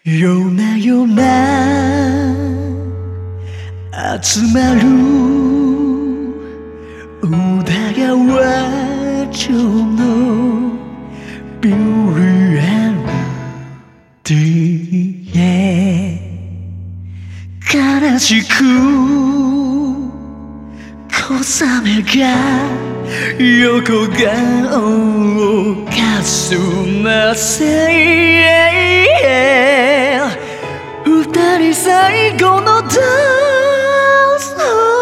夜な夜な集まる宇田川町のビューリアルディへ悲しく小雨が横顔をかすませ二人最後のダンス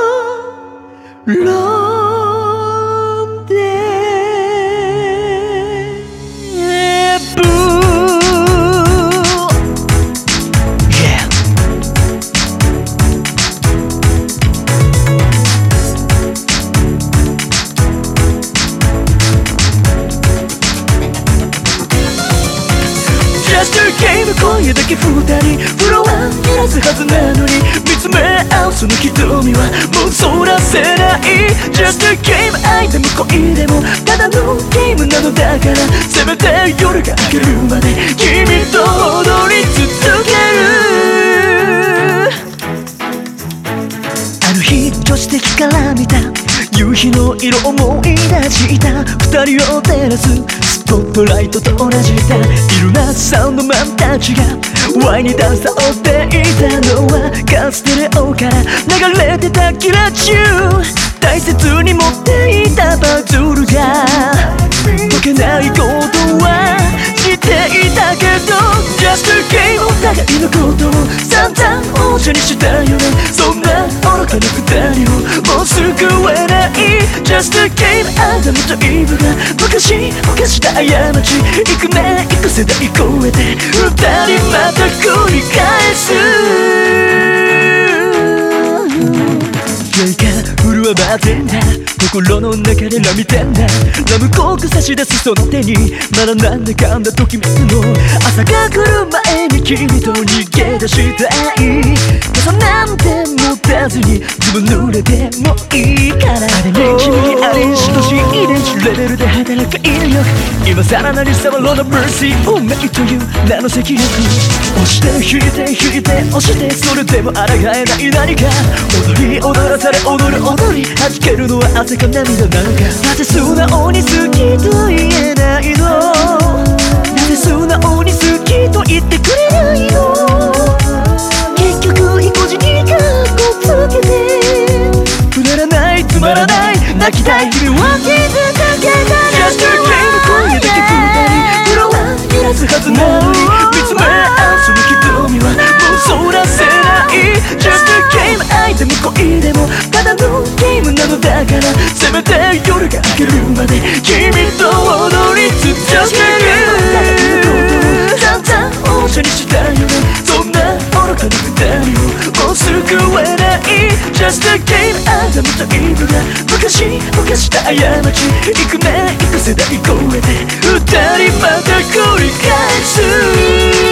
ロンでブー Yeah Just a game 今夜だけ二人フロアにいらすはずなのに見つめ合うその瞳はもうそらせない Just a game 愛でも恋でもただのゲームなのだからせめて夜が明けるまで君と踊り続けるあの日助手席から見た夕日の色思い出した二人を照らすスポットライトと同じだいろんなサウンドマンたちがワインにダンサーをっていたのはカステレオから流れてたキラチューン大切に持っていたパズルが解けないことは知っていたけど Just a game お互いのことを散々王者にしたよねそんな愚かな二人をもう救えない Just a game アダムとイブが昔した過ち幾年幾世代超えて二人また繰り返す酔いが震わばってんだ心の中で涙んだラブコーク差し出すその手にまだなんだかんだときめくの朝が来る前に君と逃げ出したい傘なんて持たずにずぶ濡れてもいいからあれね君にアレンジとし遺伝子レベルで働く引力今さらなり触ろうのメーシー運命という名の責任押して引いて引いて押してそれでも抗えない何か踊り踊らされ踊る踊り弾けるのは汗か涙なのかなぜ素直に好きと言えないのなぜ素直に好きと言ってくれないの結局意固地にカッコつけてくだらないつまらない泣きたい君は傷つけたら Just a game 今夜だけ二人フロアにいらすはずなのに見つめ合うその瞳はもうそらせない Just a game 愛でも恋でもただのゲームなのだからせめて夜が明けるまで君と踊り続ける散々王者にしたよねそんな愚かな二人をもう救えない Just a game アダムとイブが昔した過ち幾年幾世代超えて二人また繰り返す